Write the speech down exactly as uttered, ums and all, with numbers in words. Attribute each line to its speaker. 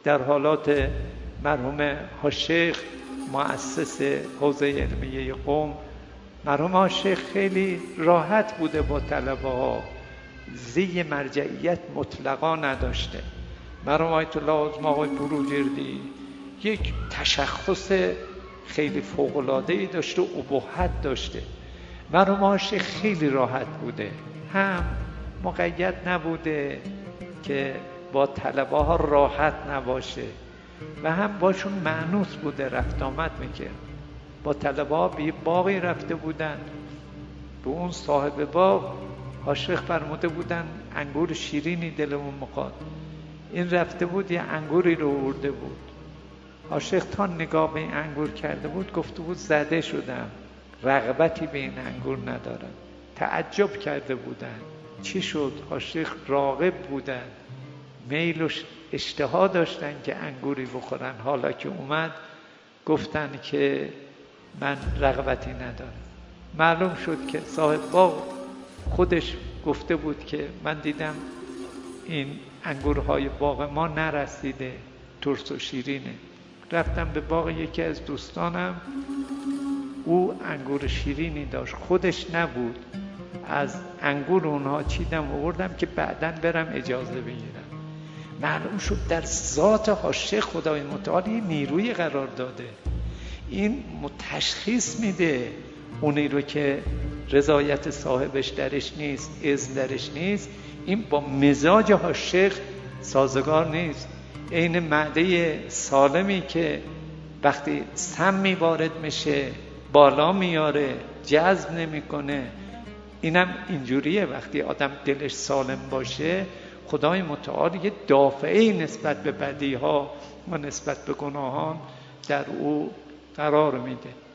Speaker 1: در حالات مرحوم حاج‌شیخ مؤسس حوزه علمیه قم، مرحوم حاج‌شیخ خیلی راحت بوده با طلبه ها، زی مرجعیت مطلقا نداشته. مرحوم آیت الله عظما آقای بروجردی یک تشخص خیلی فوق‌العاده‌ای داشته و ابهت داشته. مرحوم حاج‌شیخ خیلی راحت بوده، هم مقید نبوده که با طلبه ها راحت نباشه و هم باشون مأنوس بوده، رفت آمد میکرد. با طلبه ها به باقی رفته بودن، به اون صاحب باغ حاج‌شیخ فرموده بودن انگور شیرینی دلمون میخواد. این رفته بود یه انگوری رو آورده بود. حاج‌شیخ تا نگاه به این انگور کرده بود گفته بود زده شدم، رغبتی به این انگور ندارم. تعجب کرده بودن چی شد؟ حاج‌شیخ راغب بودن، میل و اشتها داشتن که انگوری بخورن. حالا که اومد گفتن که من رغبتی ندارم. معلوم شد که صاحب باغ خودش گفته بود که من دیدم این انگورهای باغ ما نرسیده، ترس و شیرینه. رفتم به باغ یکی از دوستانم، او انگور شیرینی داشت، خودش نبود، از انگور اونها چیدم آوردم که بعداً برم اجازه بگیرم. معلوم شد در ذات حاج‌شیخ خدای متعال یه نیروی قرار داده. این تشخیص میده اونی رو که رضایت صاحبش درش نیست، اذن درش نیست، این با مزاج حاج‌شیخ سازگار نیست. این معده سالمی که وقتی سمی وارد میشه بالا میاره، جذب نمیکنه، اینم اینجوریه. وقتی آدم دلش سالم باشه خدای متعال یه دافعه نسبت به بدیها و نسبت به گناهان در او قرار میده.